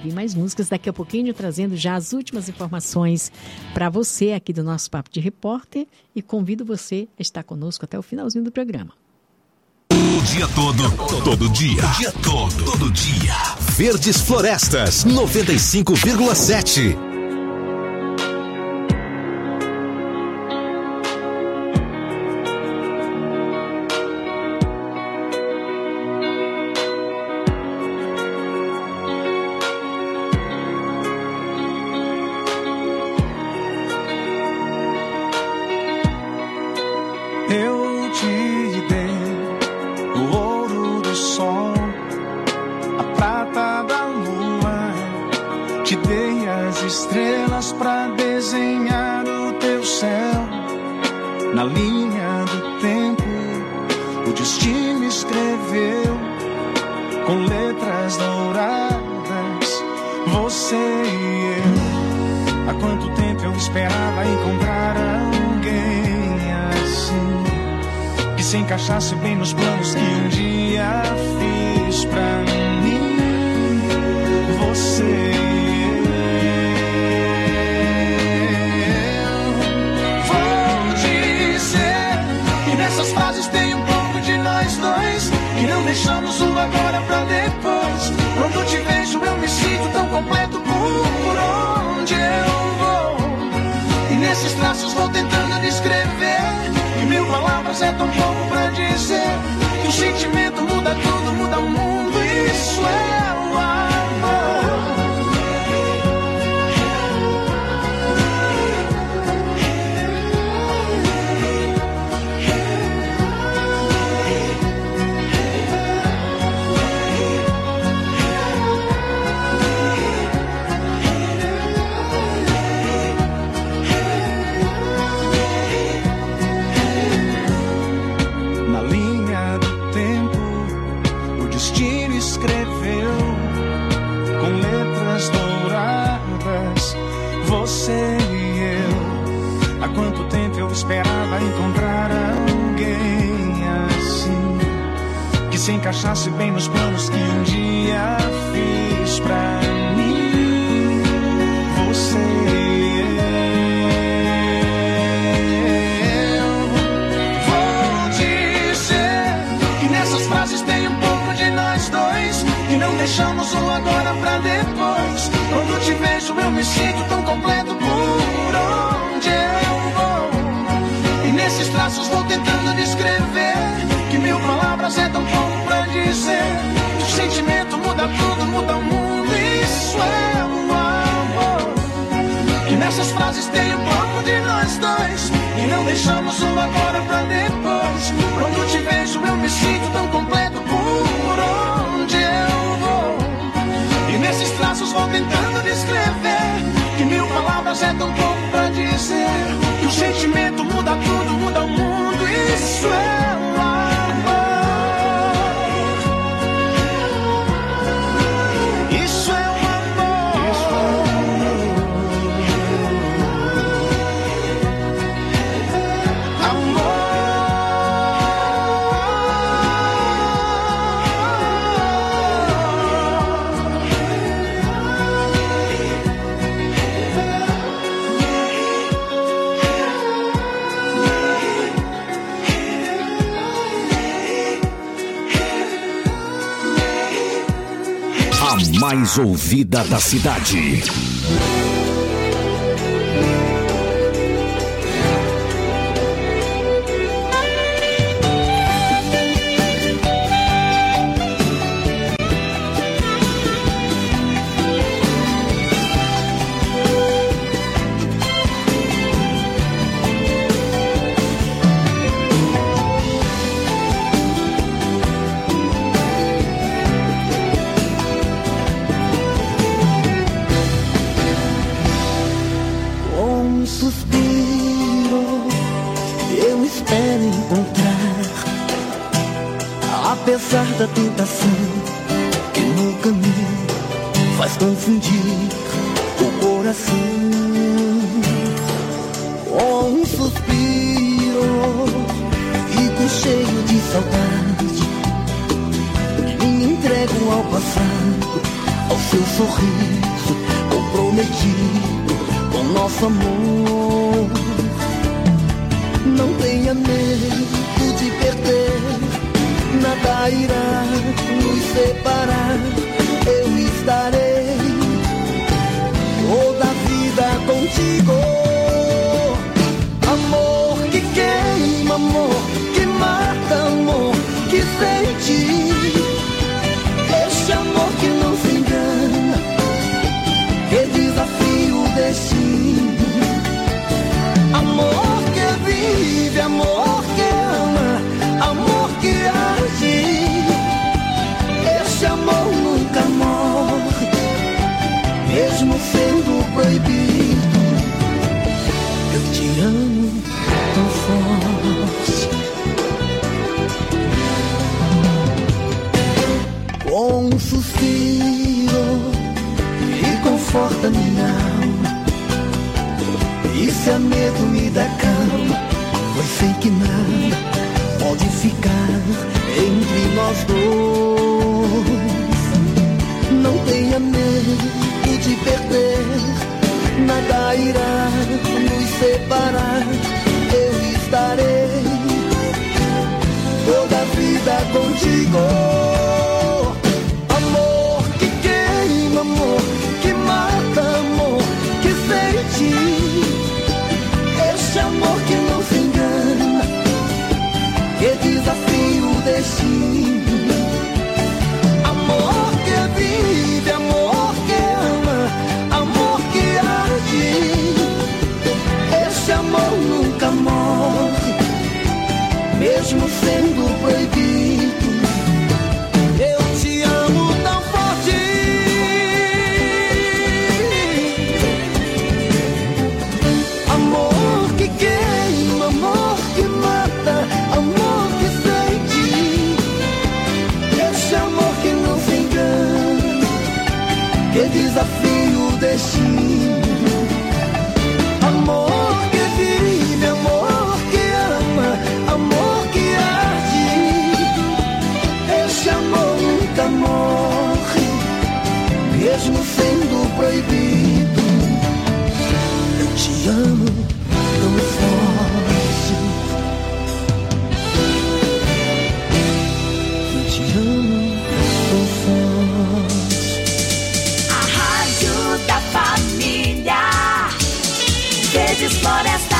ouvir mais músicas. Daqui a pouquinho, trazendo já as últimas informações para você aqui do nosso Papo de Repórter. E convido você a estar conosco até o finalzinho do programa. O dia todo dia. O dia todo dia. Verdes Florestas, 95,7. Encaixasse bem nos planos que um dia fiz pra mim. Você vou dizer que nessas frases tem um pouco de nós dois, que não deixamos o agora pra depois. Quando te vejo eu me sinto tão completo por onde eu vou, e nesses traços vou tentando descrever. E 1000 palavras é tão pouco pra dizer que o sentimento muda tudo, muda o mundo. Isso é o amor. Você e eu, há quanto tempo eu esperava encontrar alguém assim, que se encaixasse bem nos planos que um dia fiz pra mim. Você e eu, vou dizer que nessas frases tem um pouco de nós dois, que não deixamos o agora pra depois. Quando te vejo eu me sinto tão completo por onde eu vou, e nesses traços vou tentando descrever que 1000 palavras é tão pouco pra dizer que o sentimento muda tudo, muda o mundo. Isso é o amor. Que nessas frases tem um pouco de nós dois, e não deixamos o agora pra depois. Quando te vejo eu me sinto tão completo por onde eu vou, e nesses traços vou tentando descrever que 1000 palavras é tão pouco pra dizer que o sentimento muda tudo, muda o mundo. Isso é o amor. Isso é o amor. Amor. A mais ouvida da cidade. Apesar da tentação que no caminho faz confundir o coração, com um suspiro, fico cheio de saudade, me entrego ao passado, ao seu sorriso comprometido com nosso amor. Não tenha medo de perder, nada irá nos separar. Eu estarei toda a vida contigo. Amor que queima, amor que mata, amor que sente. Este amor que não se engana, que desafia o destino. Amor que vive, amor que ama, amor que age. Este amor nunca morre, mesmo sendo proibido. Eu te amo tão forte. Com um suspiro e conforta minha alma. E se a medo me dá calma, pois sei que nada pode ficar entre nós dois. Não tenha medo de perder, nada irá nos separar. Eu estarei toda a vida contigo. Amor que queima, amor que mata, amor que sente. Este amor que não se engana, que desafia o destino. Amor que vive, amor que ama, amor que arde. Este amor nunca morre, mesmo sendo proibido. Eu te amo tão forte. Amor que queima, amor que mata, amor que sente. Esse amor que não se engana, que desafia o destino. Amor que vive, amor que ama, amor que arde. Esse amor nunca morre, mesmo sendo proibido. Eu te amo tão forte. Eu te amo tão forte. A rádio da família, Verdes Florestas.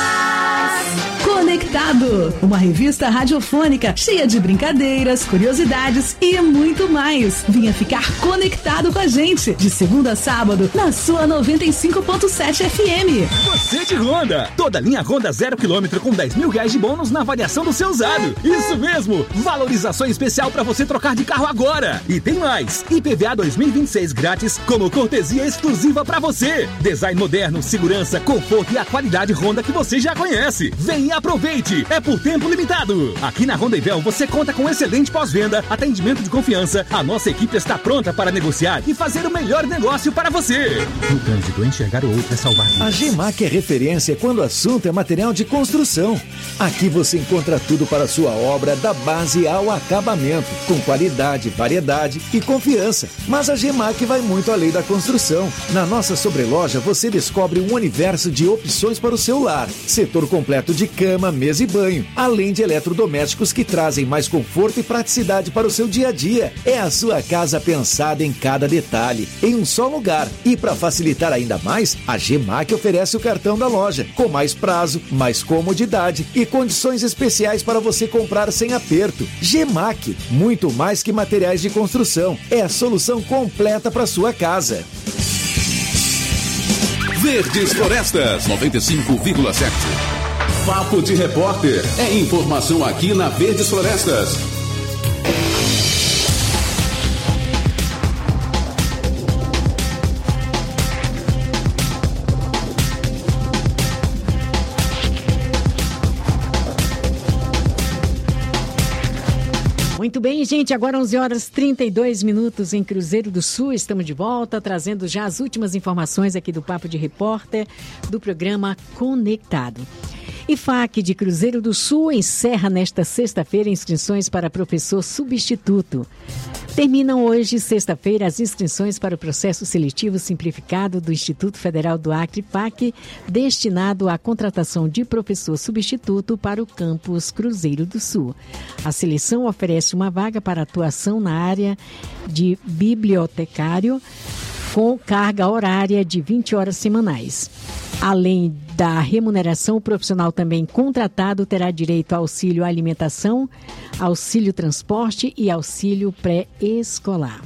Conectado, uma revista radiofônica cheia de brincadeiras, curiosidades e muito mais. Venha ficar conectado com a gente, de segunda a sábado, na sua 95.7 FM. Você de Honda, toda linha Honda 0 km com 10 mil reais de bônus na avaliação do seu usado. Isso mesmo, valorização especial para você trocar de carro agora. E tem mais, IPVA 2026 grátis como cortesia exclusiva para você. Design moderno, segurança, conforto e a qualidade Honda que você já conhece. Vem e aproveite, é por tempo limitado. Aqui na Honda Ivel você conta com excelente pós-venda, atendimento de confiança. A nossa equipe está pronta para negociar e fazer o melhor negócio para você. No trânsito, enxergar o outro é salvar vidas. A GEMAC é referência quando o assunto é material de construção. Aqui você encontra tudo para a sua obra, da base ao acabamento, com qualidade, variedade e confiança. Mas a GEMAC vai muito além da construção. Na nossa sobreloja você descobre um universo de opções para o seu lar. Setor completo de cama, mesa e banho, além de eletrodomésticos que trazem mais conforto e praticidade para o seu dia a dia. É a sua casa pensada em cada detalhe, em um só lugar. E para facilitar ainda mais, a GEMAC oferece o cartão da loja, com mais prazo, mais comodidade e condições especiais para você comprar sem aperto. GEMAC, muito mais que materiais de construção, é a solução completa para sua casa. Verdes Florestas 95,7. Papo de Repórter. É informação aqui na Verdes Florestas. Muito bem, gente, agora 11 horas 32 minutos em Cruzeiro do Sul. Estamos de volta, trazendo já as últimas informações aqui do Papo de Repórter, do programa Conectado. IFAC de Cruzeiro do Sul encerra nesta sexta-feira inscrições para professor substituto. Terminam hoje, sexta-feira, as inscrições para o processo seletivo simplificado do Instituto Federal do Acre, IFAC, destinado à contratação de professor substituto para o campus Cruzeiro do Sul. A seleção oferece uma vaga para atuação na área de bibliotecário com carga horária de 20 horas semanais. Além da remuneração, o profissional também contratado terá direito a auxílio alimentação, auxílio transporte e auxílio pré-escolar.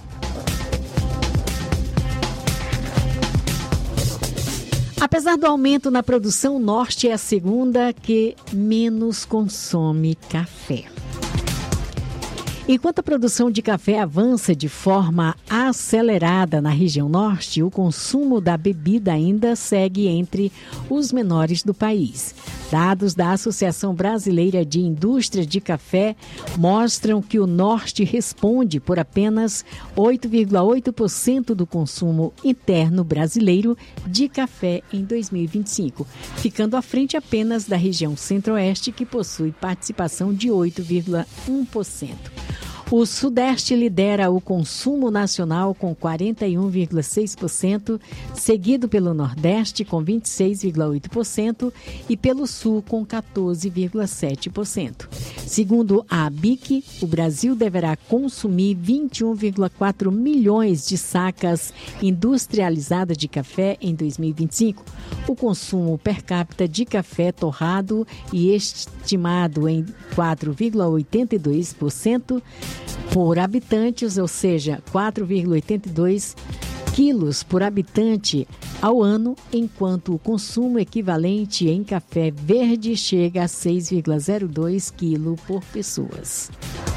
Apesar do aumento na produção, o Norte é a segunda que menos consome café. Enquanto a produção de café avança de forma acelerada na região norte, o consumo da bebida ainda segue entre os menores do país. Dados da Associação Brasileira de Indústria de Café mostram que o norte responde por apenas 8,8% do consumo interno brasileiro de café em 2025, ficando à frente apenas da região centro-oeste, que possui participação de 8,1%. O Sudeste lidera o consumo nacional com 41,6%, seguido pelo Nordeste com 26,8% e pelo Sul com 14,7%. Segundo a ABIC, o Brasil deverá consumir 21,4 milhões de sacas industrializadas de café em 2025. O consumo per capita de café torrado e estimado em 4,82% por habitantes, ou seja, 4,82 quilos por habitante ao ano, enquanto o consumo equivalente em café verde chega a 6,02 quilos por pessoas.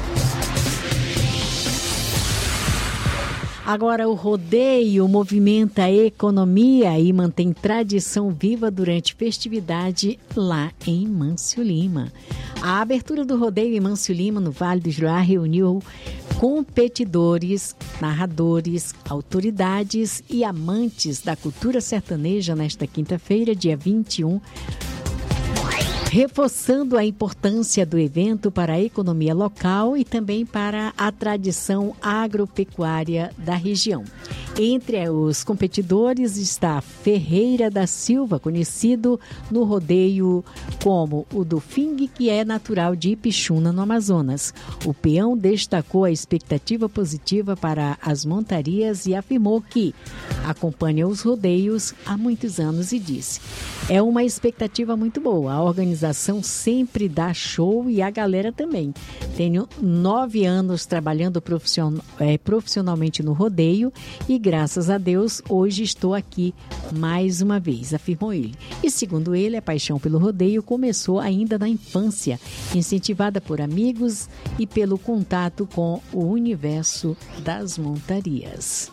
Agora, o rodeio movimenta a economia e mantém tradição viva durante festividade lá em Mâncio Lima. A abertura do rodeio em Mâncio Lima, no Vale do Juruá, reuniu competidores, narradores, autoridades e amantes da cultura sertaneja nesta quinta-feira, dia 21, reforçando a importância do evento para a economia local e também para a tradição agropecuária da região. Entre os competidores está Ferreira da Silva, conhecido no rodeio como o do Fing, que é natural de Ipixuna, no Amazonas. O peão destacou a expectativa positiva para as montarias e afirmou que acompanha os rodeios há muitos anos e disse: é uma expectativa muito boa, a organização sempre dá show e a galera também. Tenho 9 anos trabalhando profissionalmente no rodeio e graças a Deus, hoje estou aqui mais uma vez, afirmou ele. E segundo ele, a paixão pelo rodeio começou ainda na infância, incentivada por amigos e pelo contato com o universo das montarias.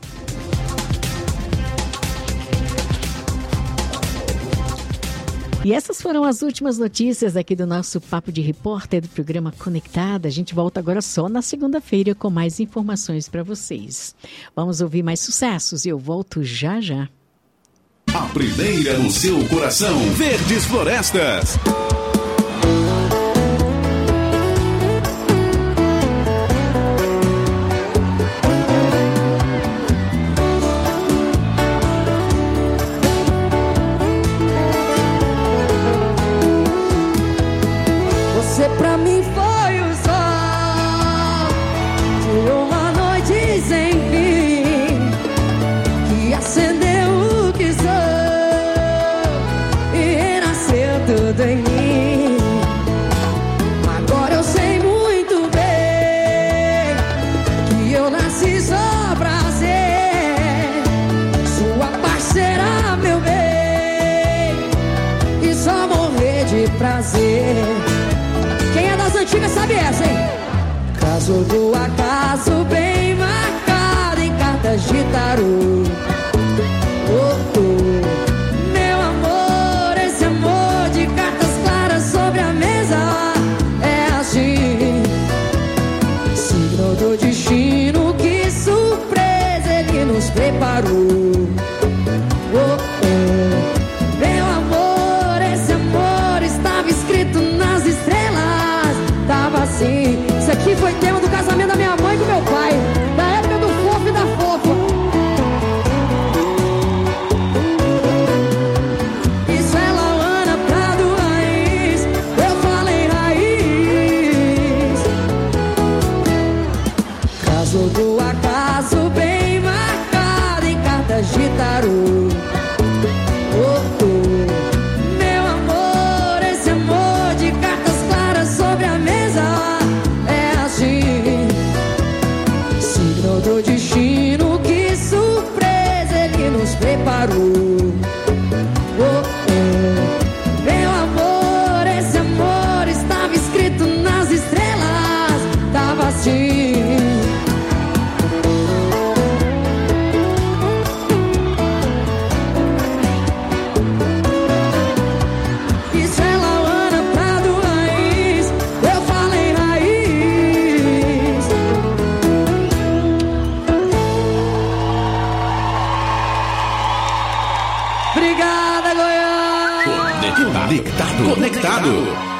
E essas foram as últimas notícias aqui do nosso Papo de Repórter do programa Conectada. A gente volta agora só na segunda-feira com mais informações para vocês. Vamos ouvir mais sucessos e eu volto já já. A primeira no seu coração, Verdes Florestas. Você pra mim foi o sol de uma noite sem fim, que acendeu o que sou e renasceu tudo em mim. Agora eu sei muito bem que eu nasci só pra ser sua parceira, meu bem, e só morrer de prazer. Quem é das antigas sabe essa, hein? Caso do acaso bem marcado em cartas de tarô. Oh, oh. Meu amor, esse amor de cartas claras sobre a mesa é assim. Signo do destino, que surpresa ele nos preparou. Oh, oh. Meu amor, esse amor estava escrito de tarô. Oh, oh. Meu amor, esse amor de cartas claras sobre a mesa é assim. Signo do destino, que surpresa ele nos preparou. Oh, oh. Meu amor, esse amor estava escrito nas estrelas, tava assim. Isso é Lauana Prado raiz, eu falei raiz. Obrigada, Goiânia. Conectado.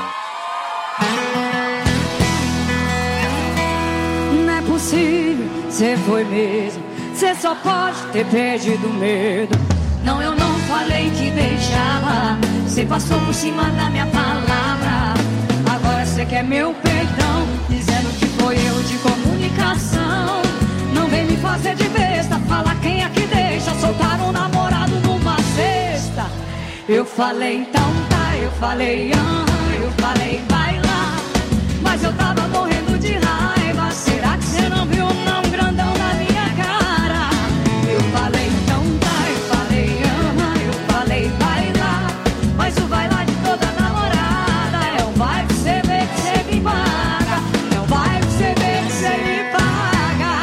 Não é possível, cê foi mesmo. Cê só pode ter perdido medo. Não, eu não falei que deixava. Cê passou por cima da minha palavra. Agora cê quer meu perdão, dizendo que foi erro de comunicação. Não vem me fazer de besta, fala quem é que deixa soltar um namorado numa cesta. Eu falei então tá, eu falei eu falei vai lá. Mas eu tava morrendo de raiva. Será que você não viu não grandão na minha cara? Eu falei então tá, eu falei eu falei vai lá. Mas o vai lá de toda namorada é um vai que você vê que você me paga. É um vai que você vê que você me paga.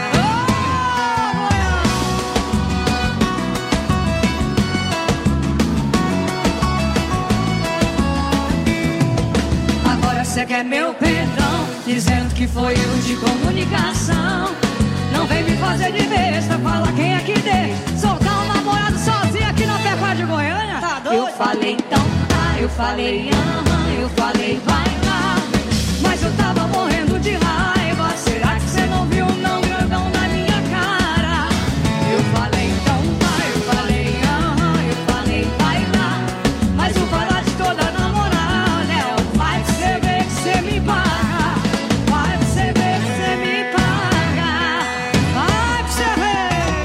Agora você quer meu perdão, dizendo que foi erro de comunicação. Não vem me fazer de besta, fala quem é que deixa soltar um namorado sozinho aqui na Pecuária de Goiânia. Tá doido? Eu falei então tá, eu falei eu falei vai lá. Mas eu tava morrendo de raiva. Será que você não viu não grandão na minha cara? Eu falei então tá, eu falei vai lá. Mas o vai lá de toda namorada é o vai que você vê que você me paga. Vai que você vê que você me paga. Vai que você vê.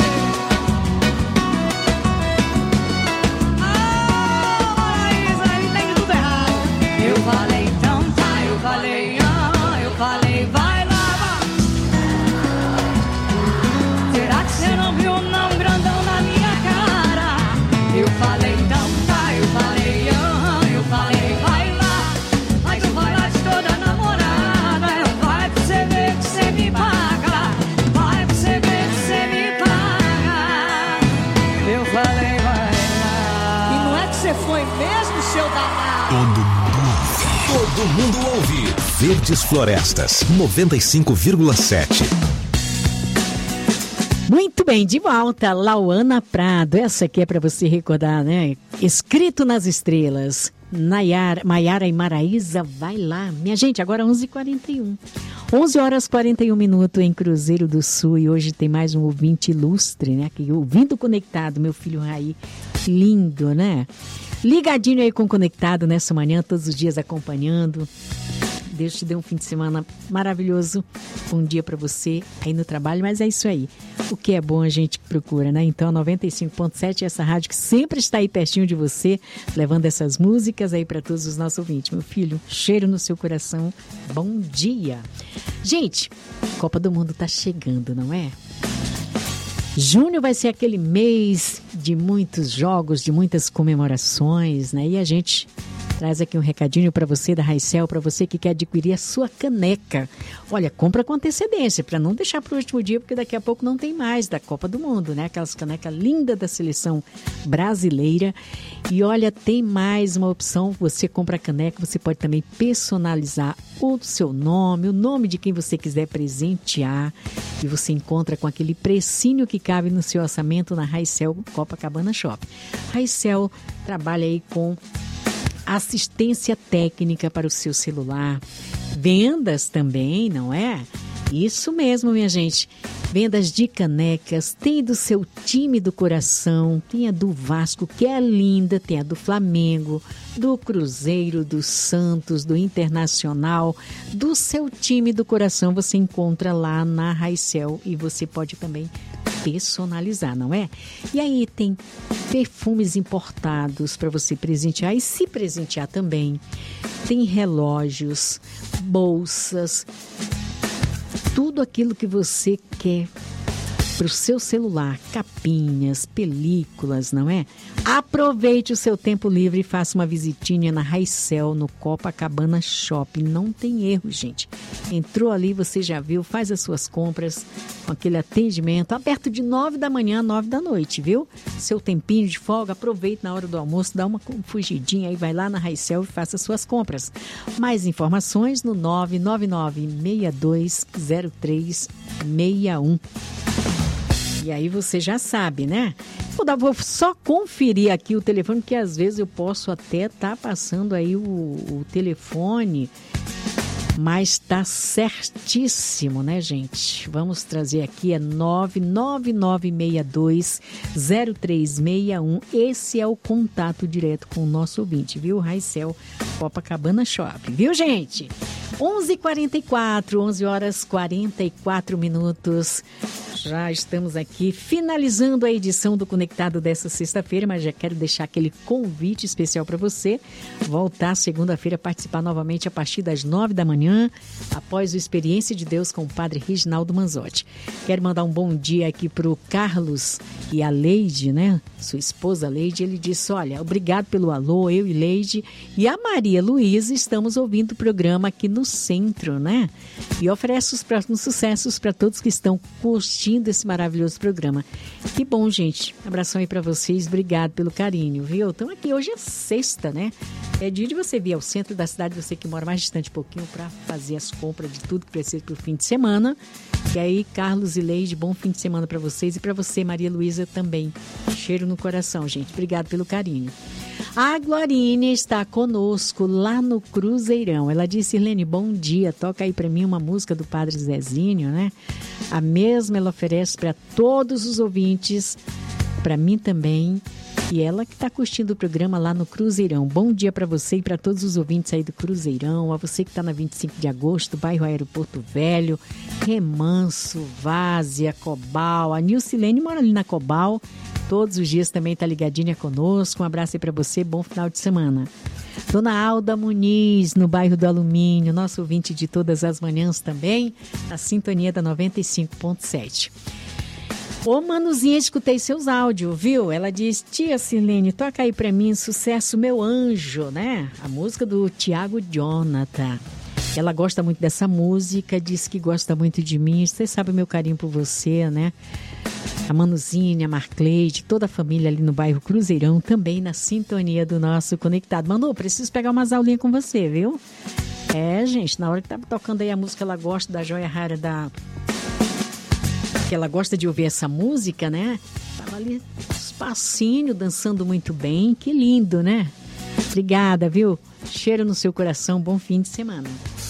Maraísa, aí tem tudo errado. Eu falei então tá, eu falei vai lá. Será que você não viu não grandão na minha cara? Eu falei então tá, eu falei vai lá. Mas o vai lá de toda namorada é o vai pra você ver que você me paga. Vai pra você ver que você me paga. Eu falei vai lá. E não é que você foi mesmo, seu danado? Todo mundo ouve. Verdes Florestas 95,7. Muito bem, de volta, Lauana Prado. Essa aqui é para você recordar, né? Escrito nas estrelas. Maiara e Maraísa, vai lá. Minha gente, agora 11h41. 11 horas 41 minutos em Cruzeiro do Sul. E hoje tem mais um ouvinte ilustre, né? Aqui, ouvindo conectado, meu filho Raí. Lindo, né? Ligadinho aí com Conectado nessa manhã, todos os dias acompanhando. Deus te dê um fim de semana maravilhoso. Bom dia para você aí no trabalho, mas é isso aí. O que é bom a gente procura, né? Então, 95.7 é essa rádio que sempre está aí pertinho de você, levando essas músicas aí para todos os nossos ouvintes. Meu filho, cheiro no seu coração. Bom dia. Gente, Copa do Mundo tá chegando, não é? Junho vai ser aquele mês de muitos jogos, de muitas comemorações, né? E a gente traz aqui um recadinho para você da Raicel, para você que quer adquirir a sua caneca. Olha, compra com antecedência, para não deixar para o último dia, porque daqui a pouco não tem mais da Copa do Mundo, né? Aquelas canecas lindas da seleção brasileira. E olha, tem mais uma opção, você compra a caneca, você pode também personalizar o seu nome, o nome de quem você quiser presentear. E você encontra com aquele precinho que cabe no seu orçamento na Raicel Copacabana Shopping. Raicel trabalha aí com assistência técnica para o seu celular, vendas também, não é? Isso mesmo, minha gente. Vendas de canecas, tem do seu time do coração, tem a do Vasco, que é linda, tem a do Flamengo, do Cruzeiro, do Santos, do Internacional, do seu time do coração, você encontra lá na Raicel e você pode também personalizar, não é? E aí tem perfumes importados para você presentear e se presentear também. Tem relógios, bolsas, tudo aquilo que você quer para o seu celular, capinhas, películas, não é? Aproveite o seu tempo livre e faça uma visitinha na Raicel, no Copacabana Shopping. Não tem erro, gente. Entrou ali, você já viu, faz as suas compras com aquele atendimento, aberto de 9 da manhã a 9 da noite, viu? Seu tempinho de folga, aproveite na hora do almoço, dá uma fugidinha aí, vai lá na Raicel e faça as suas compras. Mais informações no 999-620361. E aí você já sabe, né? Vou só conferir aqui o telefone, porque às vezes eu posso até estar passando aí o telefone, mas está certíssimo, né, gente? Vamos trazer aqui, é 999620361. Esse é o contato direto com o nosso ouvinte, viu? Raicel Copacabana Shopping, viu, gente? 11h44, 11 horas 44 minutos. Já estamos aqui finalizando a edição do Conectado dessa sexta-feira, mas já quero deixar aquele convite especial para você voltar segunda-feira, participar novamente a partir das 9 da manhã, após o Experiência de Deus com o Padre Reginaldo Manzotti. Quero mandar um bom dia aqui para o Carlos e a Leide, né? Sua esposa Leide. Ele disse, olha, obrigado pelo alô, eu e Leide e a Maria Luísa estamos ouvindo o programa aqui no centro, né? E oferece os próximos sucessos para todos que estão curtindo esse maravilhoso programa. Que bom, gente. Abração aí para vocês. Obrigado pelo carinho, viu? Então aqui hoje é sexta, né? É dia de você vir ao centro da cidade, você que mora mais distante um pouquinho, para fazer as compras de tudo que precisa para o fim de semana. E aí, Carlos e Leide, bom fim de semana para vocês e para você, Maria Luísa, também. Cheiro no coração, gente. Obrigado pelo carinho. A Glorinha está conosco lá no Cruzeirão. Ela disse, Irlene, bom dia, toca aí para mim uma música do Padre Zezinho, né? A mesma ela oferece para todos os ouvintes, para mim também. E ela que está curtindo o programa lá no Cruzeirão. Bom dia para você e para todos os ouvintes aí do Cruzeirão. A você que está na 25 de agosto, bairro Aeroporto Velho, Remanso, Várzea, Cobal. A Nilcilene mora ali na Cobal. Todos os dias também está ligadinha conosco. Um abraço aí para você, bom final de semana. Dona Alda Muniz, no bairro do Alumínio, nosso ouvinte de todas as manhãs também, na sintonia da 95.7. Ô, Manuzinha, escutei seus áudios, viu? Ela diz, tia Silene, toca aí pra mim, sucesso Meu Anjo, né? A música do Tiago Jonathan. Ela gosta muito dessa música, diz que gosta muito de mim. Você sabe o meu carinho por você, né? A Manuzinha, a Marcleide, toda a família ali no bairro Cruzeirão, também na sintonia do nosso Conectado. Manu, preciso pegar umas aulinhas com você, viu? É, gente, na hora que tava tocando aí a música, ela gosta da joia rara da... que ela gosta de ouvir essa música, né? Tava ali, espacinho, dançando muito bem. Que lindo, né? Obrigada, viu? Cheiro no seu coração, bom fim de semana.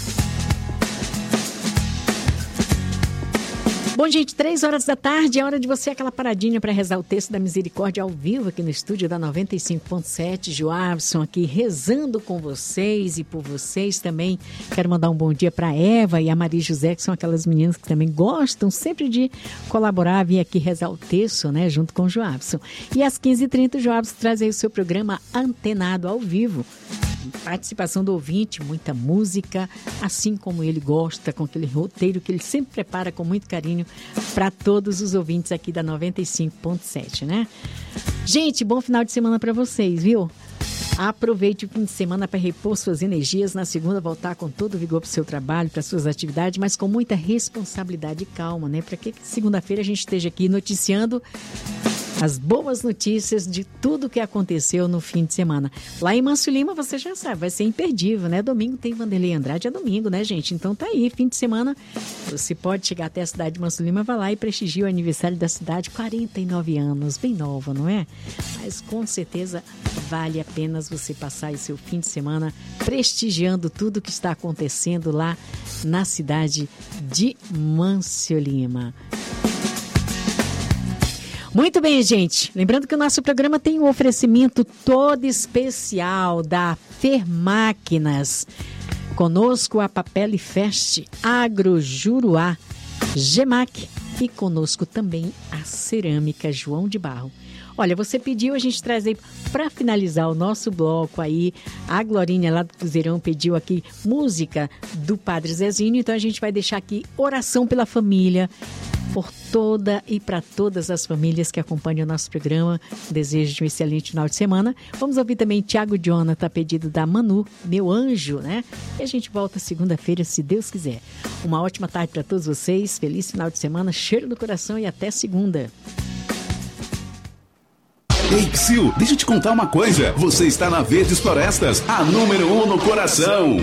Bom, gente, 3 horas da tarde, é hora de você aquela paradinha para rezar o texto da misericórdia ao vivo aqui no estúdio da 95.7. Joabson aqui rezando com vocês e por vocês também. Quero mandar um bom dia para Eva e a Maria José, que são aquelas meninas que também gostam sempre de colaborar, vir aqui rezar o texto, né, junto com o Joabson. E às 15h30, o Joabson traz aí o seu programa Antenado ao vivo. Participação do ouvinte, muita música, assim como ele gosta, com aquele roteiro que ele sempre prepara com muito carinho para todos os ouvintes aqui da 95.7, né? Gente, bom final de semana para vocês, viu? Aproveite o fim de semana para repor suas energias, na segunda voltar com todo o vigor para o seu trabalho, para suas atividades, mas com muita responsabilidade e calma, né? Para que segunda-feira a gente esteja aqui noticiando as boas notícias de tudo que aconteceu no fim de semana. Lá em Manso Lima, você já sabe, vai ser imperdível, né? Domingo tem Vanderlei Andrade, é domingo, né, gente? Então tá aí, fim de semana, você pode chegar até a cidade de Manso Lima, vai lá e prestigia o aniversário da cidade, 49 anos, bem nova, não é? Mas com certeza vale a pena você passar aí seu fim de semana prestigiando tudo que está acontecendo lá na cidade de Manso Lima. Muito bem, gente. Lembrando que o nosso programa tem um oferecimento todo especial da Fermáquinas. Conosco a Papel e Fest, Agrojuruá, Gemac, e conosco também a cerâmica João de Barro. Olha, você pediu, a gente traz aí para finalizar o nosso bloco aí, a Glorinha lá do Cruzeirão pediu aqui música do Padre Zezinho, então a gente vai deixar aqui oração pela família, por toda e para todas as famílias que acompanham o nosso programa. Desejo de um excelente final de semana. Vamos ouvir também Tiago Jonathan, pedido da Manu, Meu Anjo, né? E a gente volta segunda-feira, se Deus quiser. Uma ótima tarde para todos vocês, feliz final de semana, cheiro no coração e até segunda. Ei, Psyu, deixa eu te contar uma coisa. Você está na Verdes Florestas, a número 1 no coração.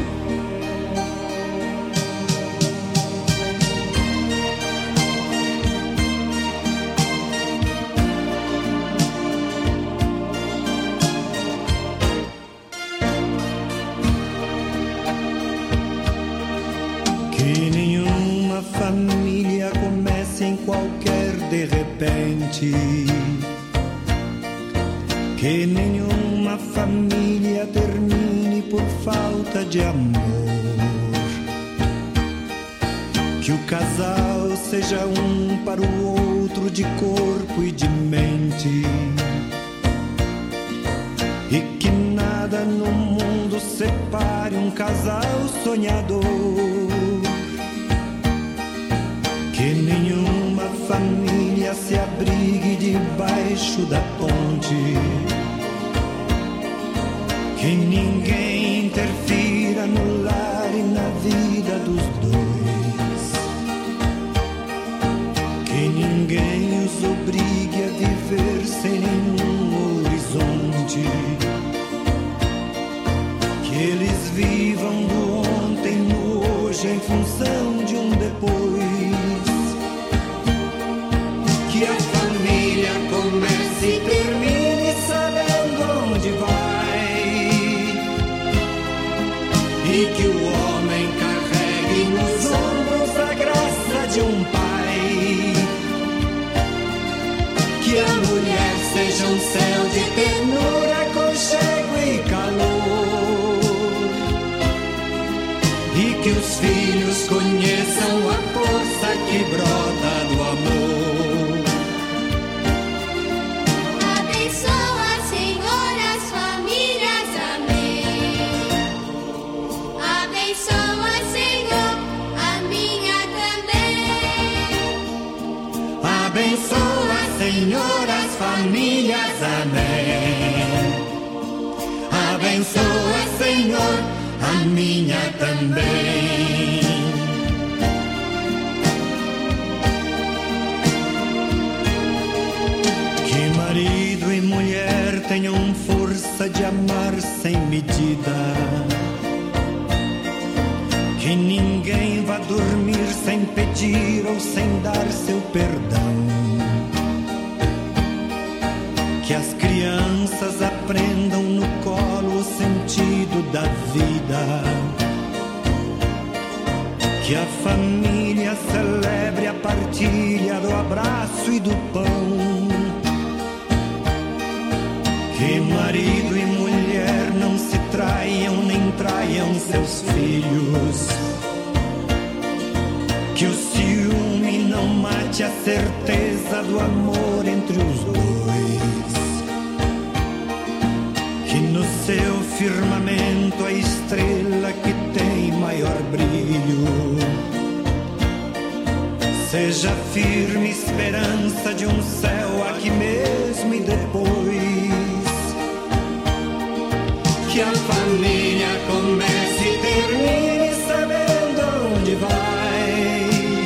Que nenhuma família comece em qualquer de repente. Que nenhuma família termine por falta de amor. Que o casal seja um para o outro de corpo e de mente. E que nada no mundo separe um casal sonhador. Que nenhuma família se abrigue debaixo da ponte. Que ninguém interfira no lar e na vida dos dois. Que ninguém os obrigue a viver sem nenhum horizonte. Que eles vivam do ontem no hoje em função de um depois. Que a família comece e termine sabendo onde vai. E que o homem carregue nos ombros a graça de um pai. Que a mulher seja um céu de ternura, aconchego e calor. E que os filhos conheçam a força que brota do amor. Abençoa, Senhor, as famílias, amém. Abençoa, Senhor, a minha também. Abençoa, Senhor, as famílias, amém. Abençoa, Senhor, a minha também. Que marido e mulher tenham força de amar sem medida. Que ninguém vá dormir sem pedir ou sem dar seu perdão. Que as crianças aprendam no colo o sentido da vida. Que a família celebre a partilha do abraço e do pão. Que marido e mulher não se traiam nem traiam seus filhos. Que o ciúme não mate a certeza do amor entre os dois. Que no seu firmamento a estrela que tem maior brilho seja firme esperança de um céu aqui mesmo e depois. Que a família comece e termine sabendo onde vai.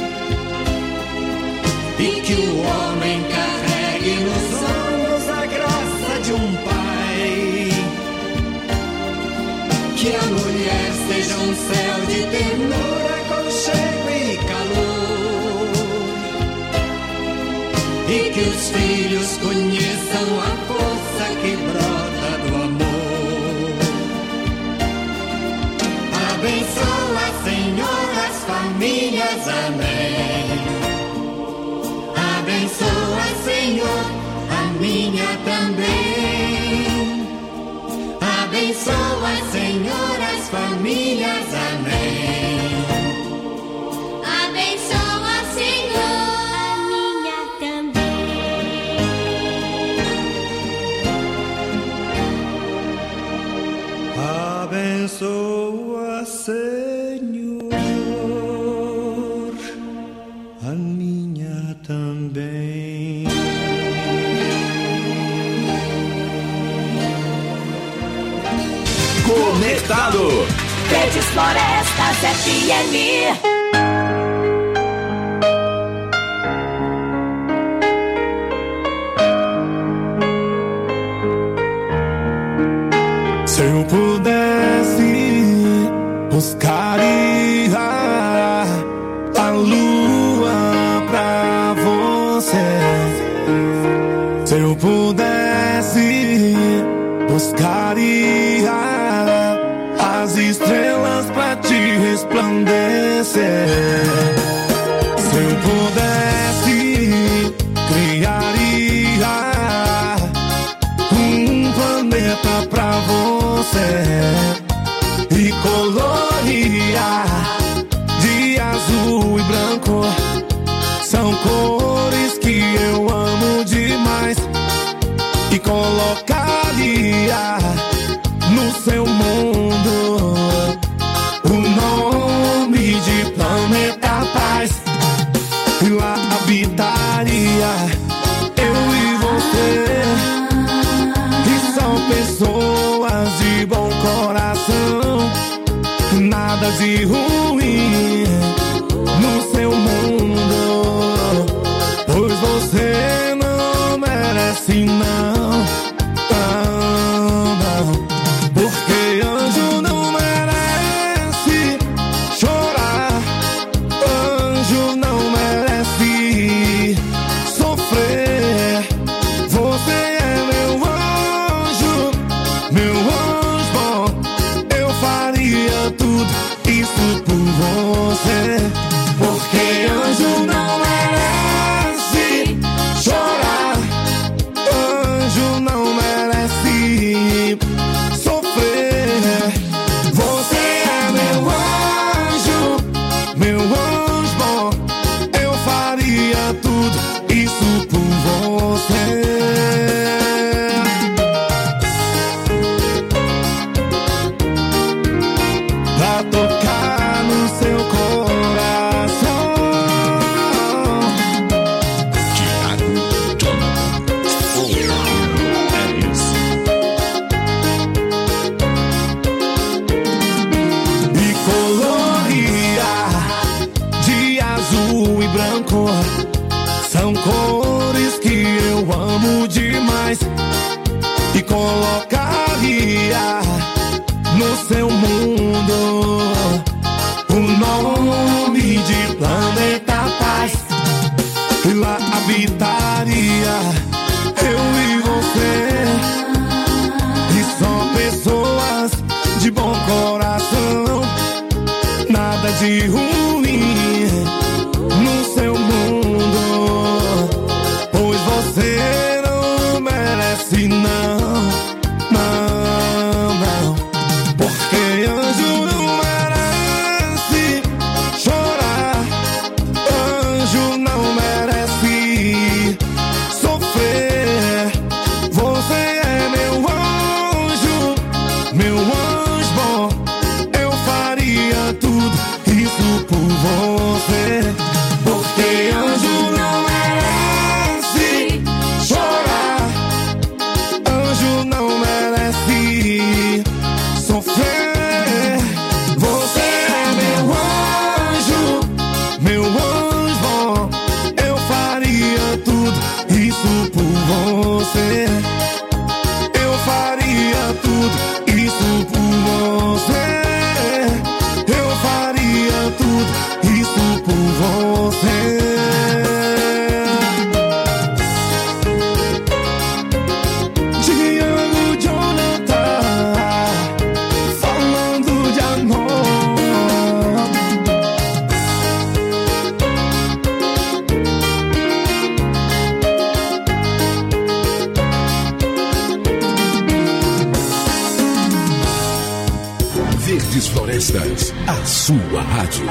E que o homem carregue nos ombros a graça de um pai. Que a mulher seja um céu de ternura, aconchego e calor. E que os filhos conheçam a força que brota do amor. Abençoa, Senhor, as famílias, amém. Abençoa, Senhor, a minha também. Abençoa, Senhor, as famílias, amém. Abençoa, Senhor, Conectado. Verdes Florestas FM. Se eu pudesse, buscaria a lua pra você. Se eu pudesse, buscaria as estrelas pra te resplandecer. Se eu pudesse, criaria um planeta pra você e coloria de azul e branco. São cores que eu amo demais e colocaria no seu mundo o nome de Planeta Paz. E lá habitaria eu e você, que são pessoas de bom coração, nada de ruim no seu mundo, pois você não merece não, não, porque anjo não merece chorar, anjo não merece sofrer. Você é meu anjo bom, eu faria tudo isso por você, porque anjo não merece chorar, anjo não merece sofrer. Você é meu anjo bom, eu faria tudo isso por você. Pra tocar no seu coração. Thiago John. É isso. E coloria de azul e branco. São cores que eu amo demais e colocaria no seu mundo o nome de Planeta Paz. E lá habitaria eu e você, e só pessoas de bom coração, nada de ruim no seu mundo, pois você não merece não, não, porque anjo não merece chorar, anjo não merece sofrer. Você é meu anjo bom, eu faria tudo isso por você, porque anjo não merece chorar, anjo não merece sofrer. Você é meu anjo bom, eu faria tudo isso por você, eu faria tudo isso por você, eu faria tudo isso por você. Thiago Jonathan, falando de amor. Verdes Florestas, a sua rádio.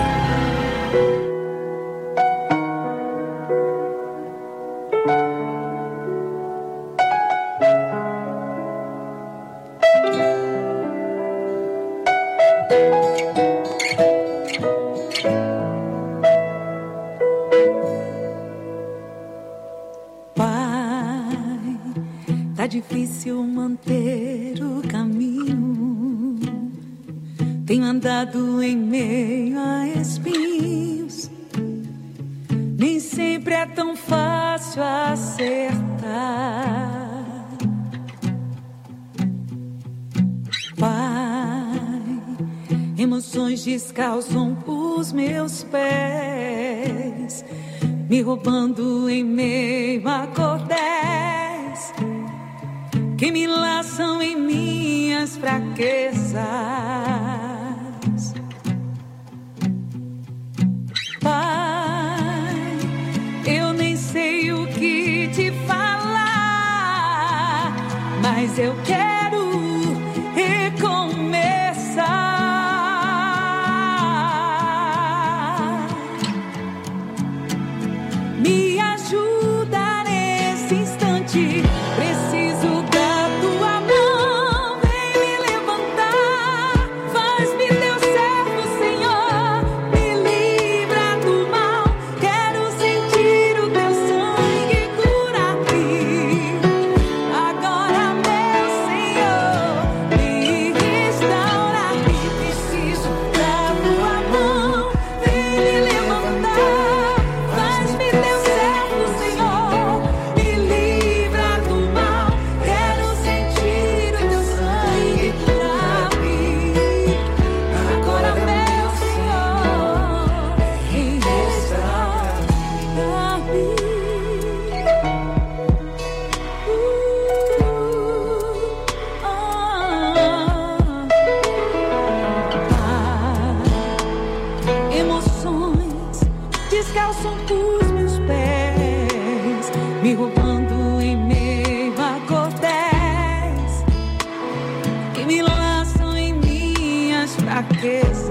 Pai, tá difícil manter o caminho. Tenho andado em meio a espinhos, nem sempre é tão fácil acertar. Pai, emoções descalçam os meus pés, me roubando em meio a cordéis que me laçam em minhas fraquezas. Pai, eu nem sei o que te falar, mas eu quero recomeçar. Me ajuda nesse instante, preciso da tua mão, vem me levantar, faz-me teu servo, Senhor, me livra do mal, quero sentir o teu sangue curar-me. Agora, meu Senhor, me restaura-me, preciso da tua mão, vem me levantar, faz-me teu servo, Senhor, me livra do mal, quero sentir o teu sangue curar-me. Agora, meu Senhor, me restaura-me. Emoções descalçam os meus pés, me roubando em meio a cordéis que me laçam em minhas fraquezas.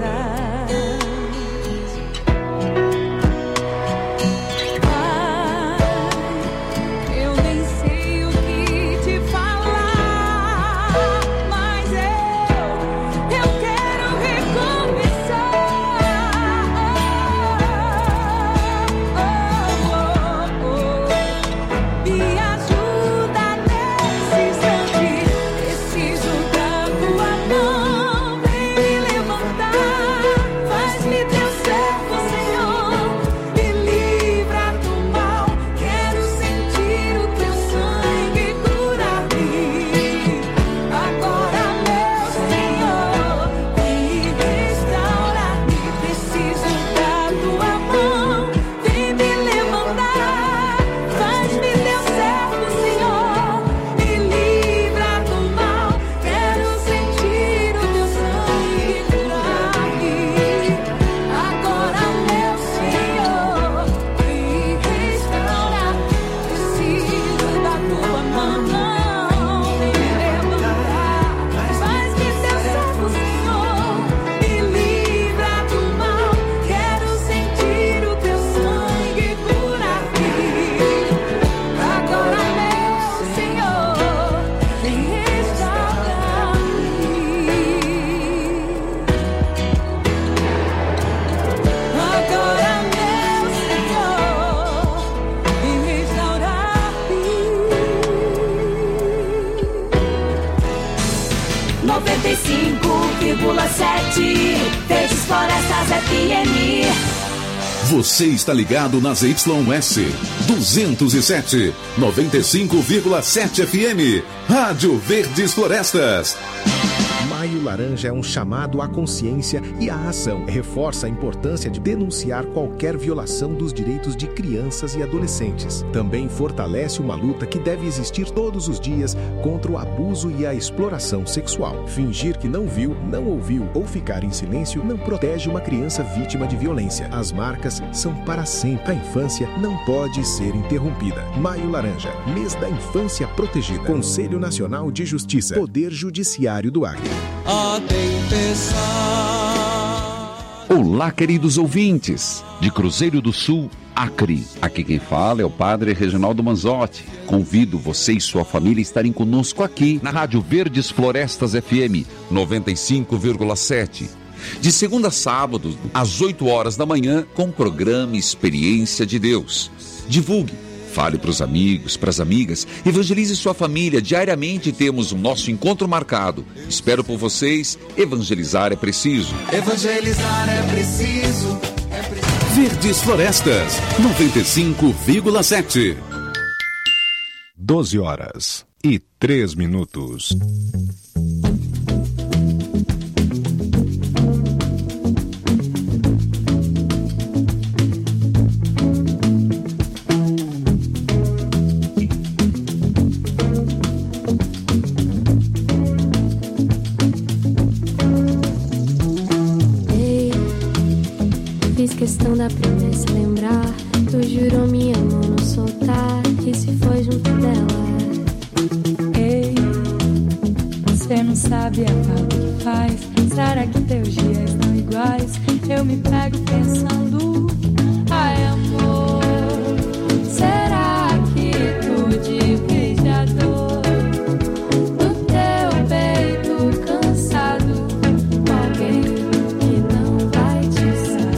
Pai, eu nem sei o que te falar, mas eu quero recomeçar. Me ajuda nesse instante, preciso da tua mão, vem me levantar, faz-me teu servo, Senhor, me livra do mal, quero sentir o teu sangue curar-me. Agora, meu Senhor, me restaura-me, preciso da tua mão, vem me levantar, faz-me teu servo, Senhor, me livra do mal, quero sentir o teu sangue curar-me. Agora, meu Senhor, me restaura, preciso da tua mão, vem me levantar, faz-me teu servo, Senhor, me livra do mal, quero sentir o teu sangue curar-me. Agora, meu Senhor, vem restaurar-me. Agora, meu Senhor, vem restaurar-me. 95,7 Verdes Florestas FM. Você está ligado nas YS 207, 95,7 FM. Rádio Verdes Florestas. Maio Laranja é um chamado à consciência e à ação. Reforça a importância de denunciar qualquer violação dos direitos de crianças e adolescentes. Também fortalece uma luta que deve existir todos os dias contra o abuso e a exploração sexual. Fingir que não viu, não ouviu ou ficar em silêncio não protege uma criança vítima de violência. As marcas são para sempre. A infância não pode ser interrompida. Maio Laranja, mês da infância protegida. Conselho Nacional de Justiça. Poder Judiciário do Acre. A tempestade. Olá, queridos ouvintes de Cruzeiro do Sul, Acre. Aqui quem fala é o Padre Reginaldo Manzotti. Convido você e sua família a estarem conosco aqui na Rádio Verdes Florestas FM 95,7. De segunda a sábado, às 8 horas da manhã, com o programa Experiência de Deus. Divulgue, Fale para os amigos, para as amigas, evangelize sua família. Diariamente temos o nosso encontro marcado. Espero por vocês. Evangelizar é preciso. Evangelizar é preciso. Verdes Florestas, 95,7. 12h03. Questão da promessa lembrar, tu jurou minha mão não soltar e se foi junto dela. Ei, você não sabe a falta que faz. Será que teus dias não iguais? Eu me pego pensando, ai amor, será que tu divide a dor do teu peito cansado com alguém que não vai te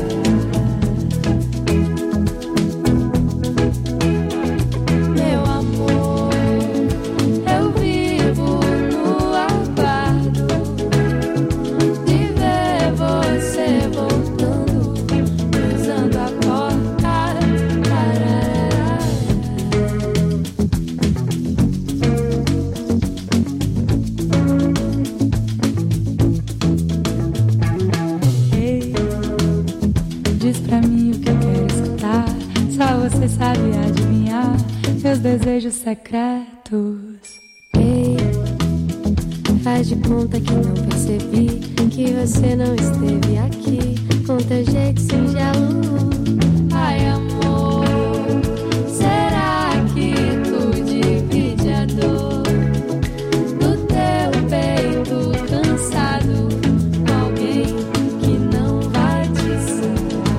você sabe adivinhar meus desejos secretos. Ei, faz de conta que não percebi que você não esteve aqui com teu jeito singelo. Ai amor, será que tu divide a dor do teu peito cansado com alguém que não vai te sanar?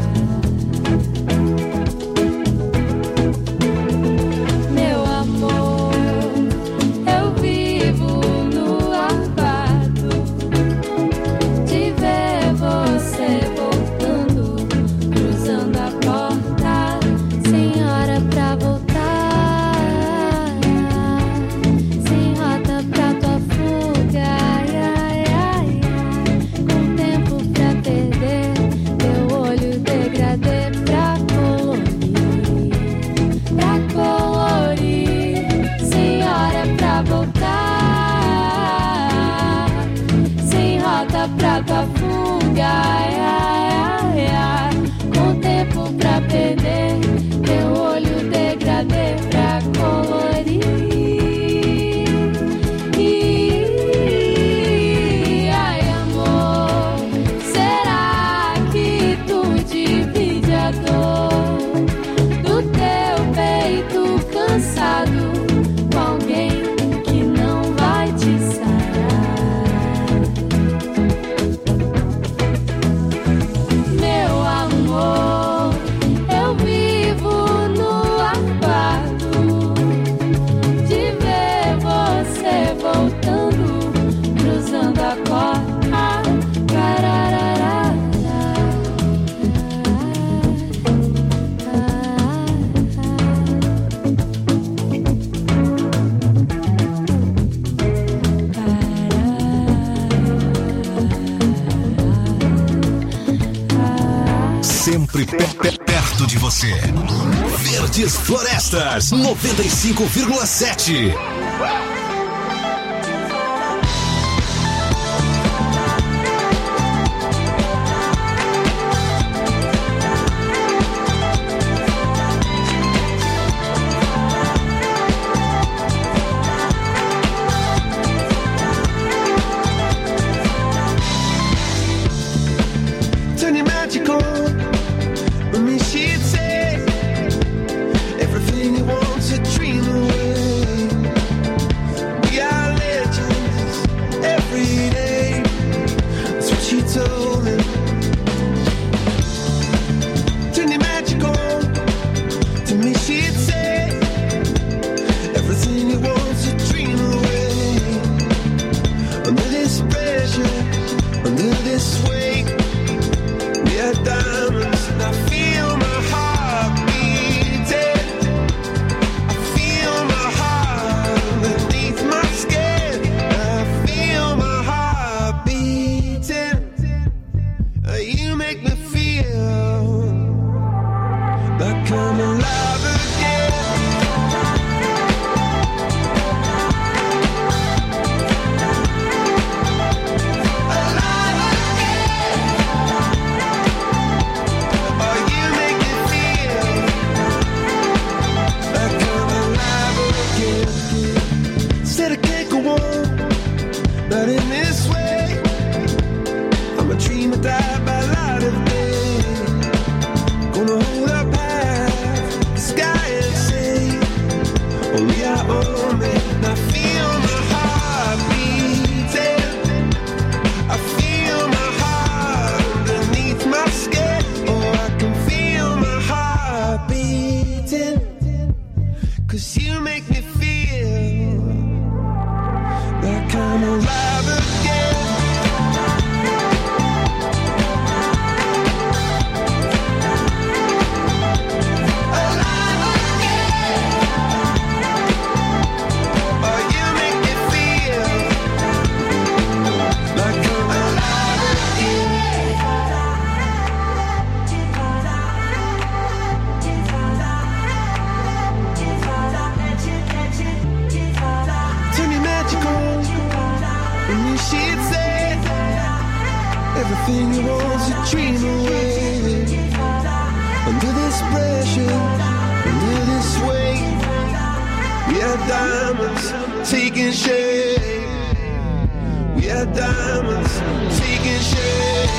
Meu amor, eu vivo no aguardo de ver você voltando, cruzando a porta, sem hora pra voltar, sem rota pra tua fuga, ai, ai, ai, com tempo pra perder, teu olho degradê pra colorir, sem hora pra voltar, sem rota pra tua fuga, ai, ai, ai, ai, com tempo pra perder, teu olho degradê pra colorir. Ai amor, será que tu divide a dor do teu peito cansado com alguém que não vai te sarar? Meu amor, eu vivo no aguardo de ver você voltando, cruzando a porta. Sempre perto de você. Verdes Florestas 95,7. Turn your magic on. Me, she'd say everything you want to dream away. But in this way, I'm a dreamer died by light of day. Gonna hold up half the sky and say, only I own it. And I feel my heart beating. I feel my heart underneath my skin. Oh, I can feel my heart beating. 'Cause you make me feel like I'm alive again. She'd say everything you want's a dream away. Under this pressure, under this weight, we are diamonds taking shape. We are diamonds taking shape.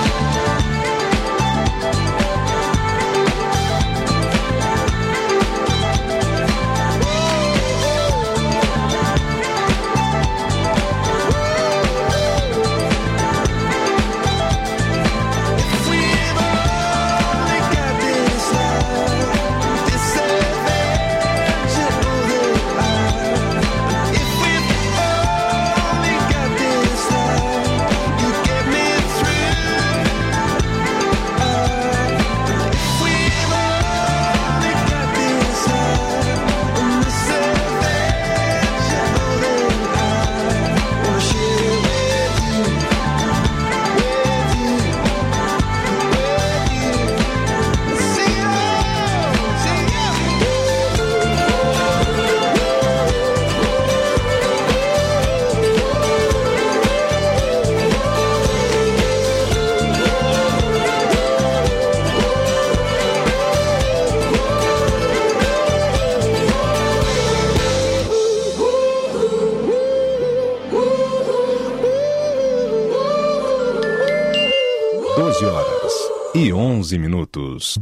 E 11 minutos.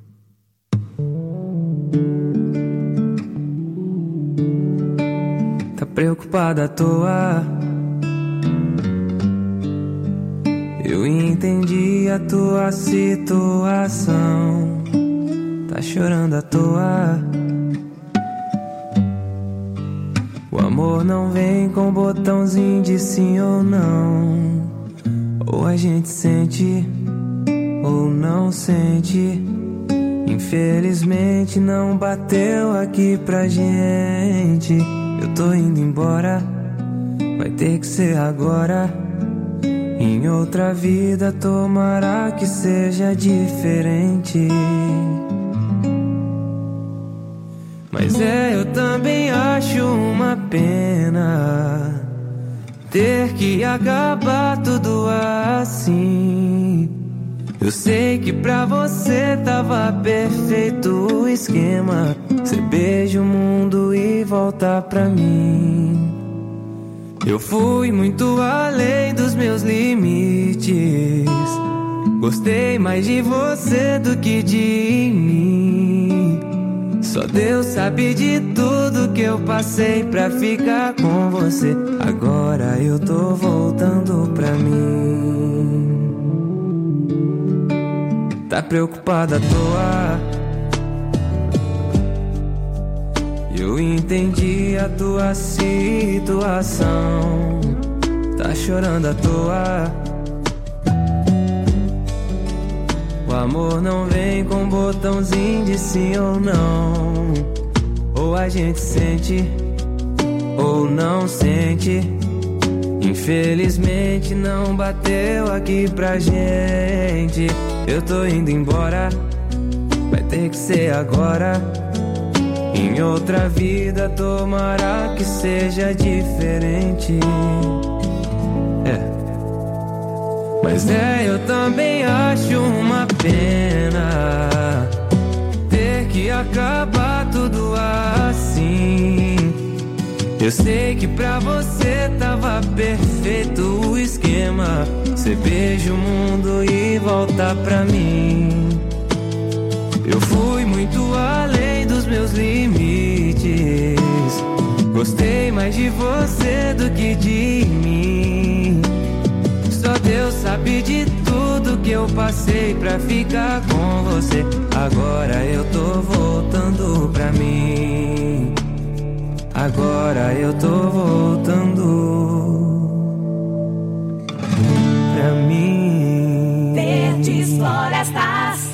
Tá preocupada à toa? Eu entendi a tua situação. Tá chorando à toa? O amor não vem com botãozinho de sim ou não. Ou a gente sente ou não sente. Infelizmente não bateu aqui pra gente. Eu tô indo embora, vai ter que ser agora. Em outra vida tomara que seja diferente. Mas eu também acho uma pena ter que acabar tudo assim. Eu sei que pra você tava perfeito o esquema. Você beija o mundo e volta pra mim. Eu fui muito além dos meus limites. Gostei mais de você do que de mim. Só Deus sabe de tudo que eu passei pra ficar com você. Agora eu tô voltando pra mim. Tá preocupada à toa? Eu entendi a tua situação. Tá chorando à toa? O amor não vem com botãozinho de sim ou não. Ou a gente sente ou não sente. Infelizmente não bateu aqui pra gente. Eu tô indo embora, vai ter que ser agora. Em outra vida tomara que seja diferente. Mas eu também acho uma pena ter que acabar tudo assim. Eu sei que pra você tava perfeito o esquema. Cê beija o mundo e volta pra mim. Eu fui muito além dos meus limites. Gostei mais de você do que de mim. Só Deus sabe de tudo que eu passei pra ficar com você. Agora eu tô voltando pra mim. Agora eu tô voltando pra mim. Verdes Florestas.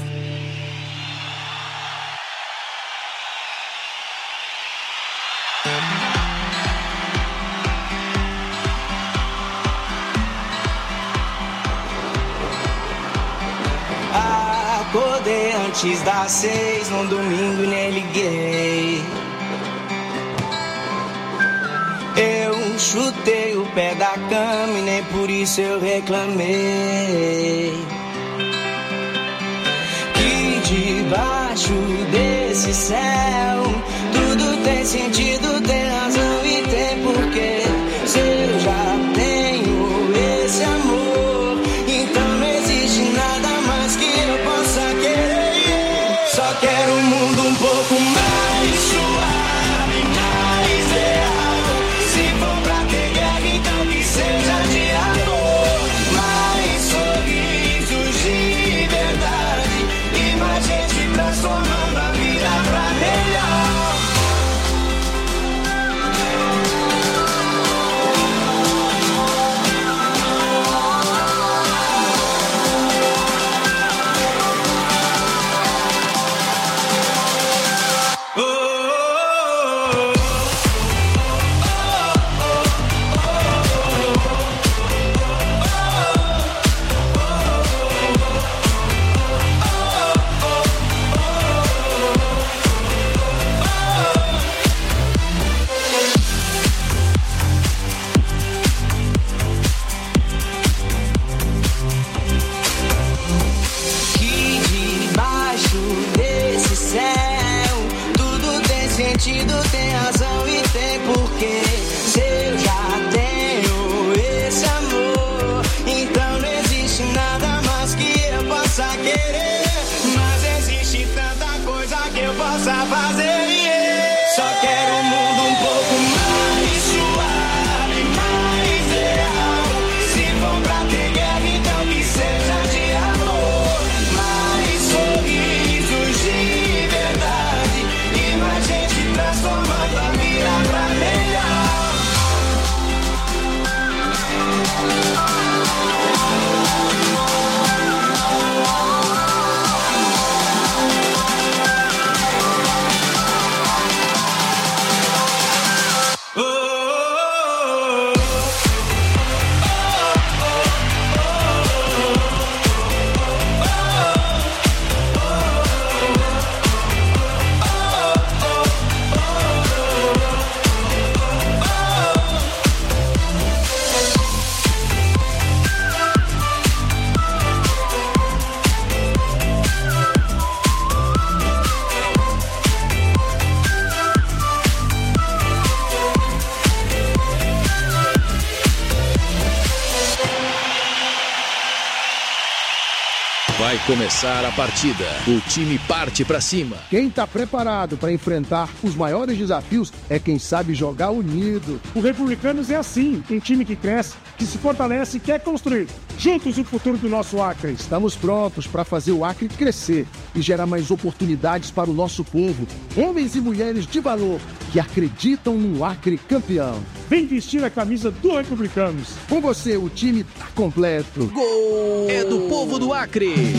Acordei antes das 6 num domingo e nem liguei. Eu chutei o pé da cama e nem por isso eu reclamei. Que debaixo desse céu tudo tem sentido, tem razão e tem porquê. Se eu já tenho esse amor, então não existe nada mais que eu possa querer. Só quero um mundo um pouco mais suave, mais real. Se for pra ter guerra, então que seja de amor. Mais sorrisos de verdade e mais gente transformando a vida pra melhor. Tem razão e tem porquê. Se eu já tenho esse amor, então não existe nada mais que eu possa querer. Mas existe tanta coisa que eu possa fazer. Só quero um mundo um pouco mais suave, mais real. Se for pra ter guerra, então que seja de amor. Mais sorrisos de verdade e mais gente transformando a vida pra melhor. Vai começar a partida. O time parte pra cima. Quem tá preparado para enfrentar os maiores desafios é quem sabe jogar unido. O Republicanos é assim, um time que cresce, que se fortalece e quer construir. Juntos o futuro do nosso Acre. Estamos prontos para fazer o Acre crescer e gerar mais oportunidades para o nosso povo. Homens e mulheres de valor que acreditam no Acre campeão. Vem vestir a camisa do Republicanos. Com você, o time tá completo. Gol é do povo do Acre.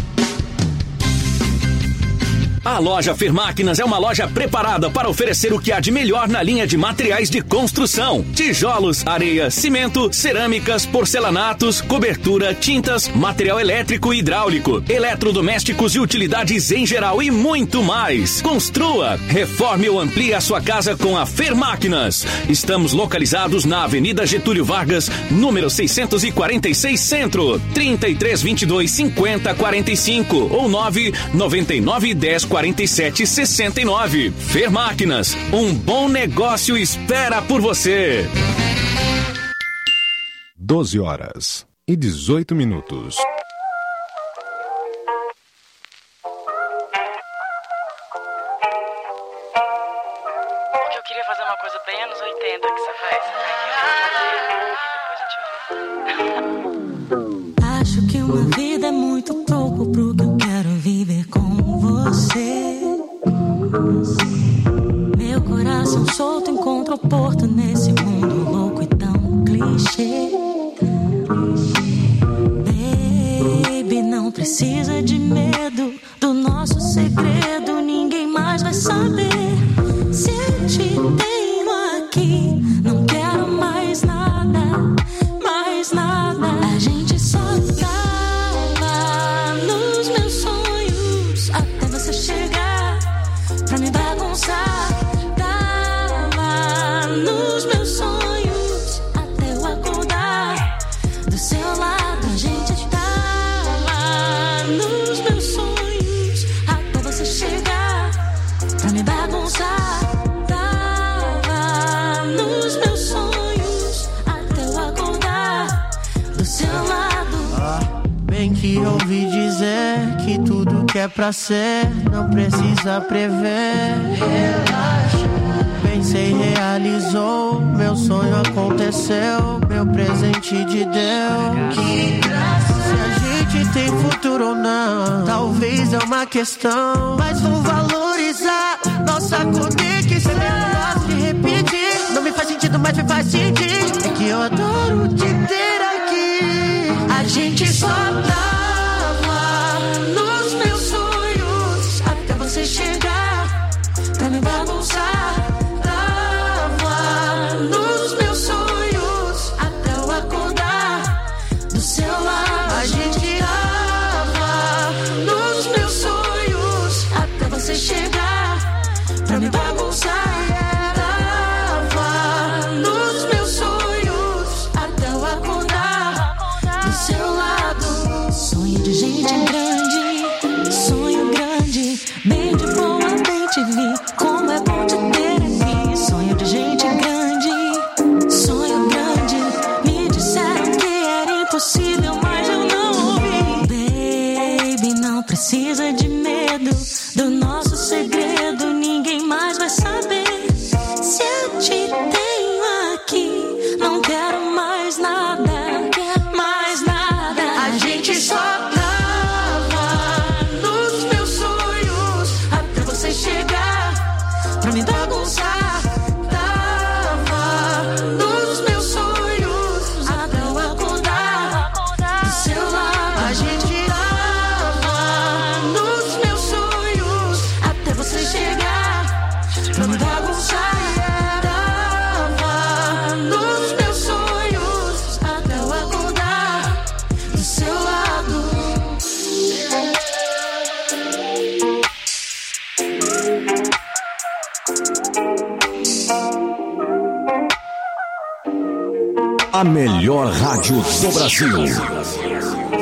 A loja Fermáquinas é uma loja preparada para oferecer o que há de melhor na linha de materiais de construção: tijolos, areia, cimento, cerâmicas, porcelanatos, cobertura, tintas, material elétrico e hidráulico, eletrodomésticos e utilidades em geral e muito mais. Construa, reforme ou amplie a sua casa com a Fermáquinas. Estamos localizados na Avenida Getúlio Vargas, número 646 Centro, 3322-5045 ou 999104769. Fermáquinas, um bom negócio espera por você. 12h18. Eu queria fazer uma coisa bem anos 80 que você faz. Acho que uma vida é muito pouco pro que eu quero viver com você. Meu coração solto encontra o porto nesse mundo louco e tão clichê. Baby, não precisa de medo do nosso segredo, ninguém mais vai saber. Se eu te tenho aqui, não quero mais nada, mais nada. A gente só tava nos meus sonhos até você chegar pra me bagunçar. Tava nos meus sonhos até eu acordar do seu lado. A gente tava nos meus sonhos até você chegar pra me bagunçar. Bem que ouvi dizer que tudo que é pra ser não precisa prever. Relaxa. Pensei, realizou, meu sonho aconteceu, meu presente de Deus. Que graça. Se a gente tem futuro ou não, talvez é uma questão, mas vou valorizar nossa conexão. Gosto de repetir, não me faz sentido, mas me faz sentir. É que eu adoro te ter aqui. A gente só tava nos meus sonhos até você chegar pra me bagunçar. Tava nos meus sonhos até eu acordar do seu lado. A gente tava nos meus sonhos até você chegar pra me bagunçar. Tava nos meus sonhos até eu acordar do seu lado. Sonho de gente grande, sonho grande, bem de boa, bem te vi, como é bom te ter aqui. Sonho de gente grande, sonho grande, me disseram que era impossível, mas eu não ouvi. Baby, não precisa de medo do nosso segredo, ninguém mais vai saber. Se eu te tenho aqui, não quero mais nada, mais nada. A gente só tava nos meus sonhos até você chegar pra me bagunçar. Tava nos meus sonhos até eu acordar do seu lado. A gente tava nos meus sonhos até você chegar pra me bagunçar. Tava nos meus sonhos até eu acordar do seu lado. A melhor rádio do Brasil.